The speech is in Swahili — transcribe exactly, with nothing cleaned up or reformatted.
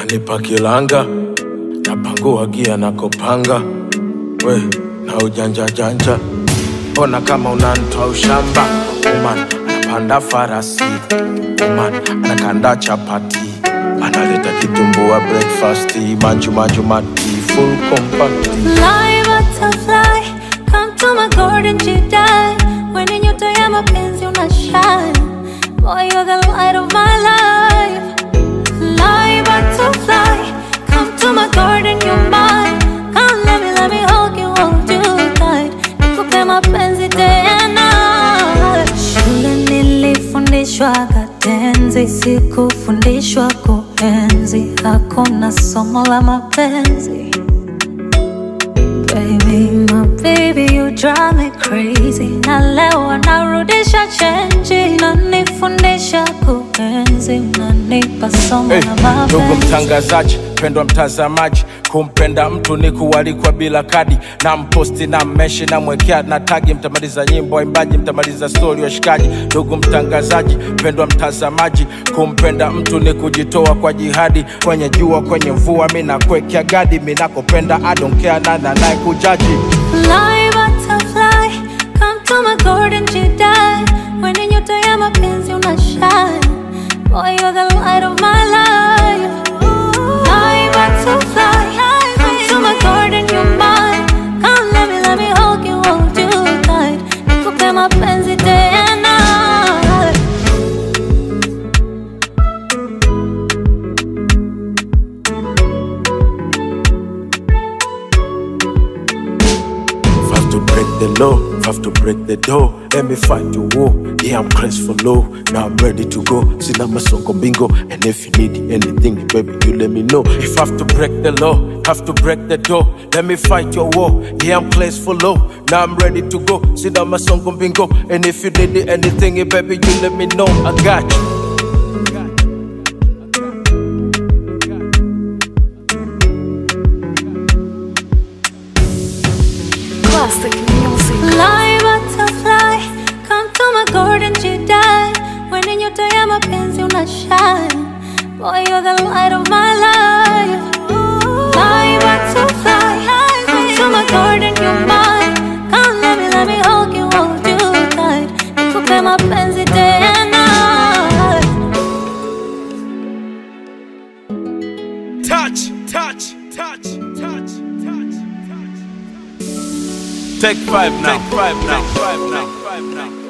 Nanipa kilanga, napangua gia na kopanga. We, na ujanja janja, ona kama unanitoa ushamba. Woman, anapanda farasi. Woman, anakanda chapati. Analeta kitumbua breakfast. Manju manju mati, full compacti. Fly butterfly, come to my garden Jedi. When in your time mapenzi una shine. Boy, you're the light of my life. Fly butterfly, come to my garden, you're mine. Come let me, let me hug you, hold you tight. Nikupe mapenzi day and night. Shule nilifundishwa katenzi, sikufundishwa kuenzi. Hakuna somo la mapenzi. Baby, my baby, you drive me crazy. Na leo narudisha change. Nanifundisha kuenzi. Nanipa somo hey, la mapenzi. Ndugu mtangazaji, pendwa mtazamaji. Kumpenda mtu ni kualikwa bila kadi. Na mposti na meshi na mwekea na tagi. Mtamaliza nyimbo waimbaji, mtamaliza story washikaji. Ndugu mtangazaji, pendwa mtazamaji. Kumpenda mtu ni kujitoa kwa jihadi. Kwenye jua, kwenye mvua, mina kwekea gadi. Mina kupenda, I don't care, nana nae kujaji. Fly butterfly, come to my garden Jedi. When in your time mapenzi una shine. Boy, you're the light of my life. Fly butterfly, come to my garden, you're mine. Come let me, let me hug you, hold you tight. Nikupe mapenzi day and night. Have to break the law, have to break the door. Let me fight the war, yeah I'm crazy for low. Now I'm ready to go, sina masongo bingo. And if you need anything, baby, you let me know. If I have to break the law, have to break the door. Let me fight your war, yeah I'm crazy for low. Now I'm ready to go, sina masongo bingo. And if you need anything, baby, you let me know. I got you. Classic music. Fly butterfly, come to my garden Jedi. When in your time mapenzi una shine. Boy, you're the light of my life. Fly butterfly, come to my garden, you're mine. Come let me, let me hug you, hold you tight. Nikupe mapenzi day and night. Touch, touch, touch, touch, touch, touch. Take five now, take five now, take five now, five now.